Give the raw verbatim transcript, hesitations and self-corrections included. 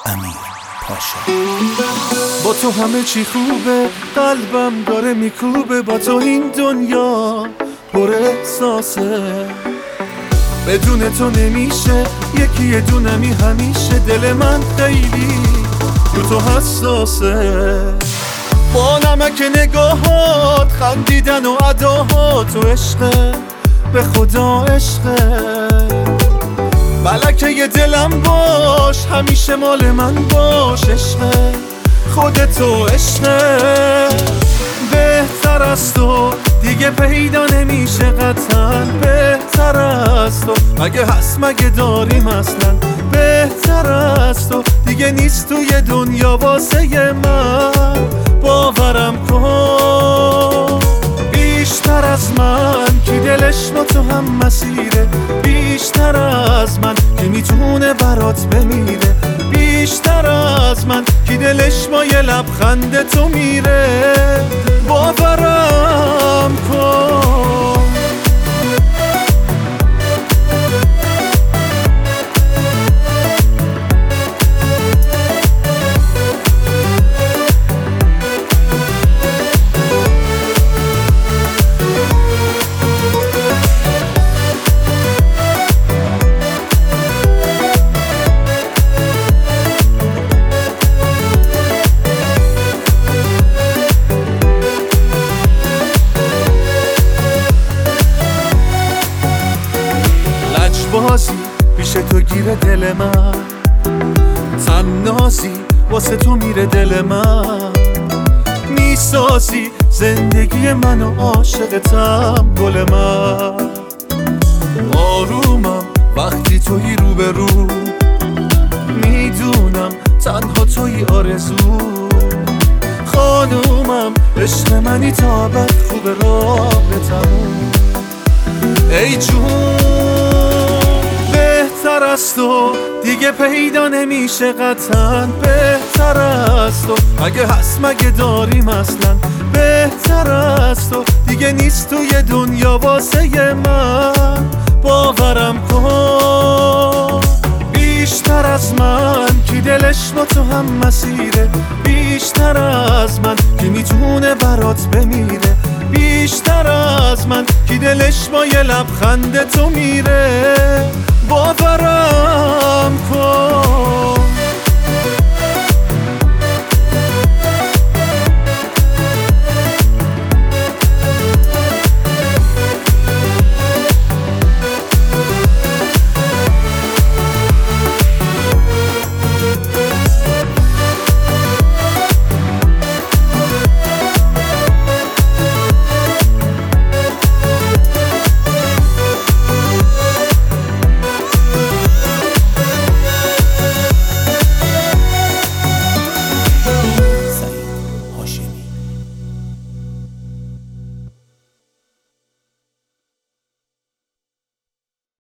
امیر پاشا. با تو همه چی خوبه، قلبم داره میکوبه، با تو این دنیا پر احساسه، بدون تو نمیشه، یکی یه دونمی همیشه، دل من خیلی رو تو حساسه. با نمک نگاهات، خندیدن و اداهات، تو عشقه، به خدا عشقه، ملکه دلم باش، همیشه مال من باش، عشقه، خودتو عشقه. بهتر از تو دیگه پیدا نمیشه قطعا، بهتر از تو مگه هست مگه داریم اصلا، بهتر از تو دیگه نیست توی دنیا واسه من، باورم کن. بیشتر از من کی دلش با تو هم مسیره، بیشتر از من کی میتونه برات بمیره، بیشتر از من کی دلش با یه لبخند تو میره، باورم کن. بازی پیش تو گیره دل من، تنازی واسه تو میره دل من، میسازی زندگی منو عاشقتم گل من، آرومم وقتی توی رو به رو، میدونم تنها توی آرزو، خانومم عشق منی تا بد خوب راه بتموم. ای جون بهتر از تو دیگه پیدا نمیشه قطعا، بهتر از تو مگه هست مگه داریم اصلا، بهتر از تو دیگه نیست توی دنیا واسه من، باورم کن. بیشتر از من کی دلش با تو هم مسیره، بیشتر از من کی میتونه برات بمیره، بیشتر از من کی دلش با یه لبخند تو میره، باورم